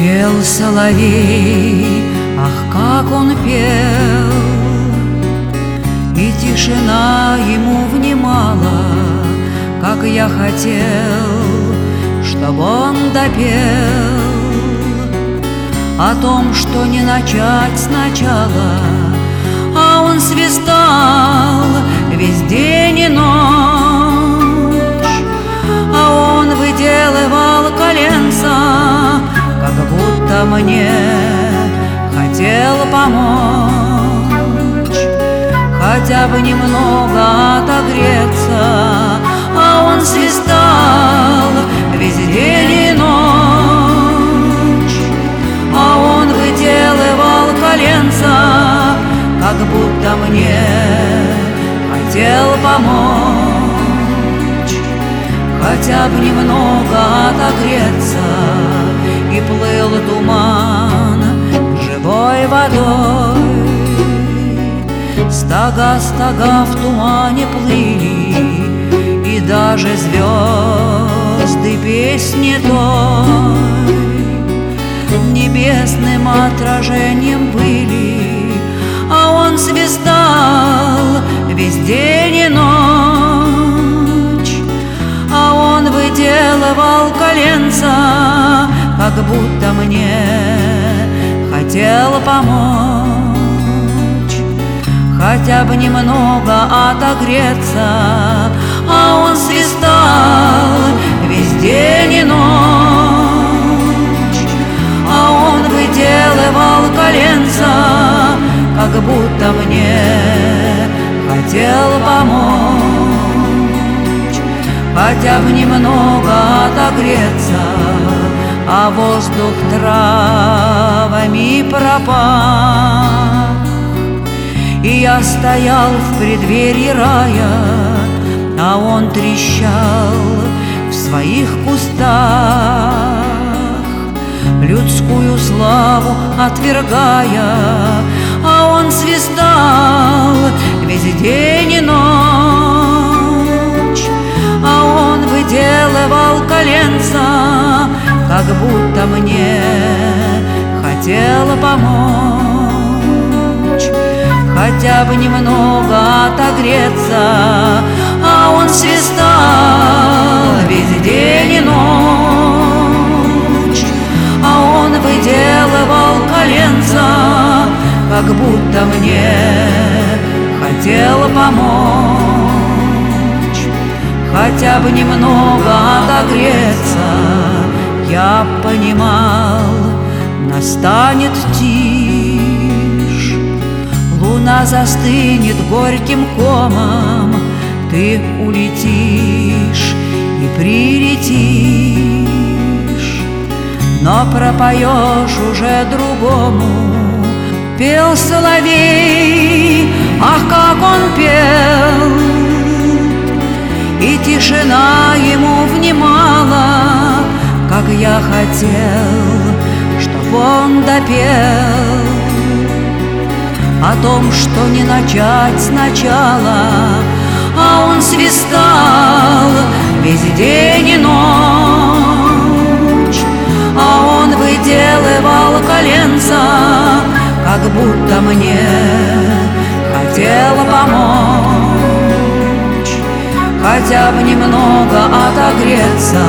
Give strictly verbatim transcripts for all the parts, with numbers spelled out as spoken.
Пел соловей, ах, как он пел, и тишина ему внимала, как я хотел, чтобы он допел о том, что не начать сначала, а он свистал весь день и ночь, а он выделывал коленца, как будто мне хотел помочь, хотя бы немного отогреться, а он свистал весь день и ночь, а он выделывал коленца, как будто мне хотел помочь, хотя бы немного отогреться. И плыл туман живой водой, стога, стога в тумане плыли, и даже звезды песни той небесным отражением были, а он свистал весь день и ночь, а он выделывал коленца, как будто мне хотел помочь, хотя бы немного отогреться, а он свистал весь день и ночь, а он выделывал коленца, как будто мне хотел помочь, хотя бы немного отогреться. А воздух травами пропах, и я стоял в преддверии рая, а он трещал в своих кустах, людскую славу отвергая, а он свистал весь день и ночь, а он выделывал коленца, как будто мне хотел помочь, хотя бы немного отогреться, а он свистал весь день и ночь, а он выделывал коленца, как будто мне хотел помочь, хотя бы немного отогреться. Я понимал, настанет тишь, луна застынет горьким комом, ты улетишь и прилетишь, но пропоешь уже другому. Пел соловей, ах, как он пел, и тишина ему внимала, как я хотел, чтоб он допел о том, что не начать сначала, а он свистал весь день и ночь, а он выделывал коленца, как будто мне хотел помочь, хотя бы немного отогреться.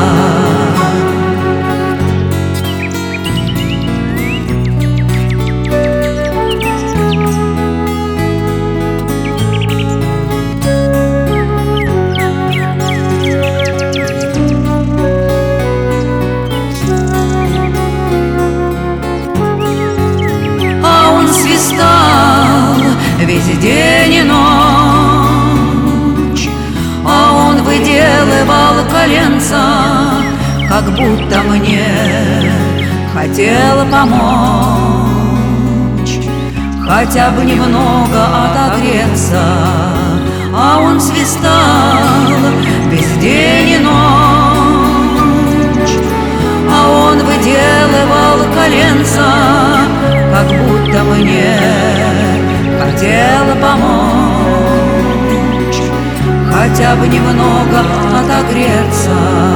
Весь день и ночь, а он выделывал коленца, как будто мне хотел помочь, хотя бы немного отогреться, а он свистал весь день и ночь, а он выделывал коленца, как будто мне хотел помочь, хотя бы немного отогреться.